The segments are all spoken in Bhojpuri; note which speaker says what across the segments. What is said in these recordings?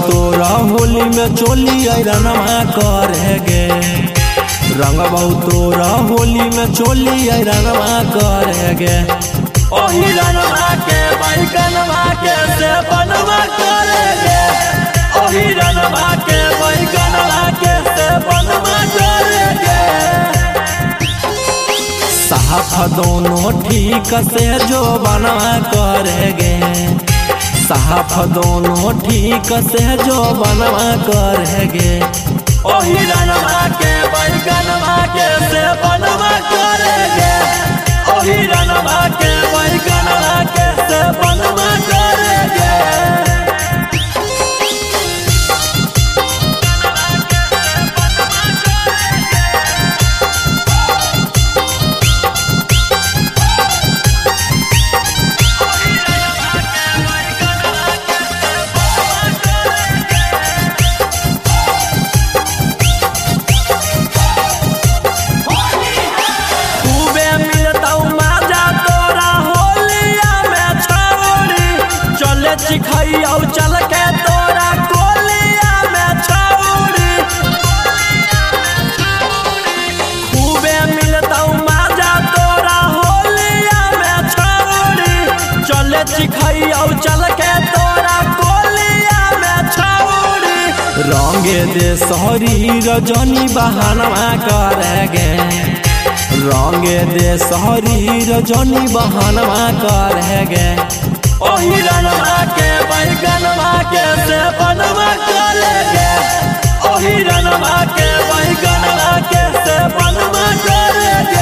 Speaker 1: तोरा होली में चोली रंगवा करेगे, रंगवा तोरा होली में चोली रंगवा करेगे। ओही रंगवा के बैगनवा के से बनवा करेगे, ओही रंगवा के बैगनवा के से बनवा करेगे। साफ दोनों ठीक से जो बनवा करेगे, साफ दोनों ठीक से जो बनवा करेगे। ओही रंगवा के बैगनवा के से बनवा करेगे, ओही रंगवा के बैगनवा के से बनवा करेगे। चिखैया चल के तोरा कोलिया में छौरी, खूबे मिलता माजा तोरा होलिया में छौरी। चले चिखैया चल के तोरा कोलिया में छौरी। रंगे दे शहरी रजनी बहानवा करेगे, रंगे दे शहरी रजनी बहानवा करेगे। ओही रंगवा के बैगनवा के से बनवा करेगे, ओही रंगवा के बैगनवा के से बनवा करेगे।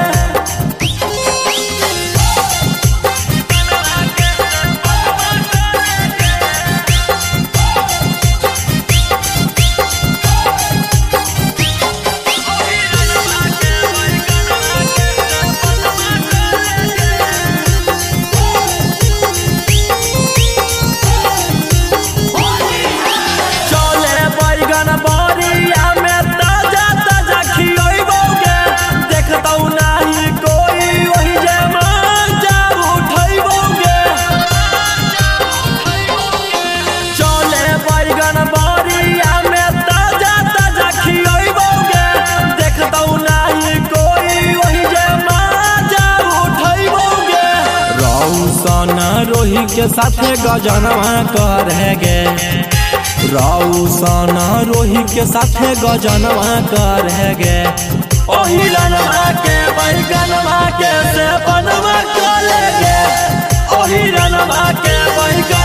Speaker 1: रोही के साथे गजनवा करेगे, रौशन रोही के साथे गजनवा करेगे। ओही रंगवा के बैगनवा के से बनवा करेगे, ओही रंगवा के बैगन